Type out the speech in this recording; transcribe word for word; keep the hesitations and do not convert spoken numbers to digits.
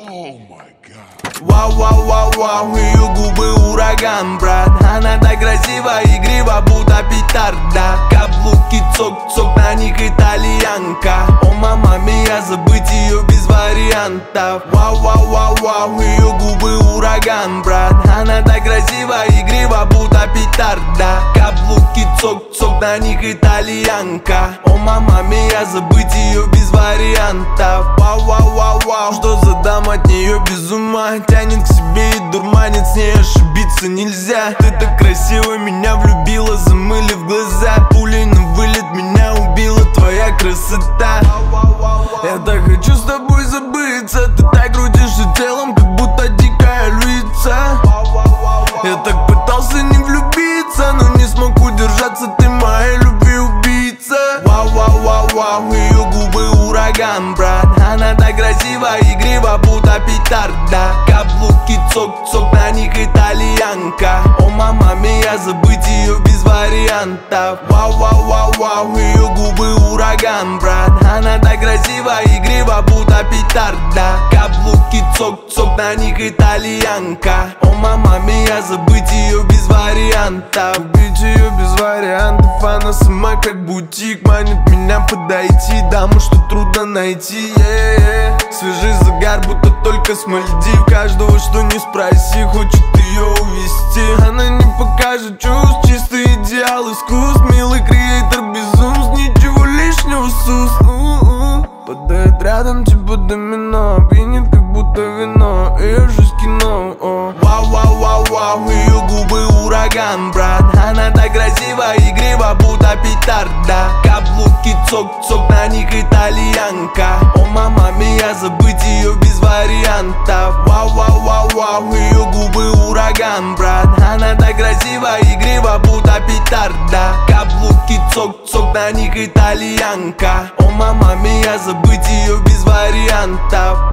Вау, вау, вау, вау, ее губы ураган, брат. Она так красива, игрива, будто петарда. Каблуки цок-цок, на них итальянка. О, мама мия, забыть ее без вариантов. Вау, вау, вау, вау, ее губы ураган, брат. Она так красива, игрива, будто петарда. Каблуки цок-цок, на них итальянка. О, мама мия, забыть ее без вариантов. Вау, вау, вау, вау, что за дама, от нее без ума. Тянет к себе и дурманит, с ней ошибиться нельзя. Ты так красиво меня влюбила, замылив глаза. Пулей на вылет меня убила твоя красота. Я так хочу с тобой забыться. Ты так крутишься телом, как будто дикая львица. Я так пытался не влюбиться, но не смог удержаться, ты моей любви убийца. Вау, вау, вау, вау, ее губы ураган, брат. Она так красива, игрива, будто петарда. Каблуки цок-цок, на них итальянка. О, мама мия, забыть ее без вариантов. Вау, вау, вау, вау, ее губы ураган, брат. Она так красива, игрива, будто петарда. Каблуки цок-цок, на них итальянка. О, мама мия, забыть ее без вариантов. Убить ее без вариантов, она сама как бутик. Манит меня подойти, даму, что трудно найти, yeah, yeah. Свежий загар, будто только с Мальдив. Каждого, что не спроси, хочет ее увести. Она не покажет чувств, чистый идеал искусств. Милый креатор безумств, ничего лишнего сус. Падает рядом, типа домино. Пьянит, как будто вино. Ее жизнь кино. О. Вау, вау, вау, вау, ее губы ураган, брат. Она так красива, игрива, будто петарда. Каблуки цок-цок, на них итальянка. О, мама мия, забыть ее без вариантов. Вау, вау, вау, вау, ее губы ураган, брат. Она так красива, игрива, будто петарда. Каблуки цок-цок, на них итальянка. О, мама мия, забыть ее без вариантов.